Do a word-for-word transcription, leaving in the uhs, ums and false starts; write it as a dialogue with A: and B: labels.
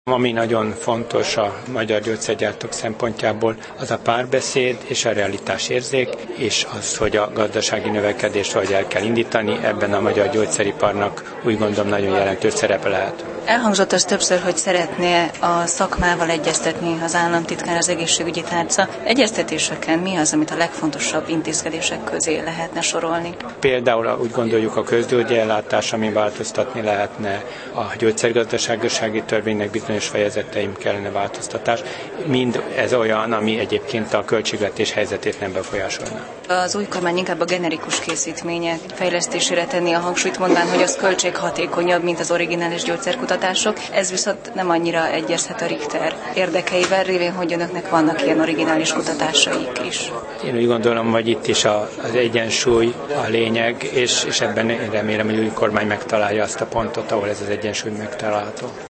A: Ami nagyon fontos a magyar gyógyszergyártók szempontjából, az a párbeszéd és a realitásérzék, és az, hogy a gazdasági növekedést vagy el kell indítani, ebben a magyar gyógyszeriparnak úgy gondolom nagyon jelentős szerepe lehet.
B: Elhangzott az többször, hogy szeretné a szakmával egyeztetni az államtitkár, az egészségügyi tárca. Egyeztetéseken mi az, amit a legfontosabb intézkedések közé lehetne sorolni?
A: Például úgy gondoljuk a közgyógyi ellátás, ami változtatni lehetne, a gyógyszergazdasági törvénynek bizonyos fejezeteim kellene változtatás. Mind ez olyan, ami egyébként a költségvetés helyzetét nem befolyásolná.
B: Az új kormány inkább a generikus készítmények fejlesztésére tenni a hangsúlyt, mondván, hogy az költséghatékonyabb, mint az originális gyógyszerkutatások. Ez viszont nem annyira egyezhet a Richter érdekeivel, révén, hogy önöknek vannak ilyen originális kutatásaik is.
A: Én úgy gondolom, hogy itt is a, az egyensúly a lényeg, és, és ebben én remélem, hogy új kormány megtalálja azt a pontot, ahol ez az egyensúly megtalálható.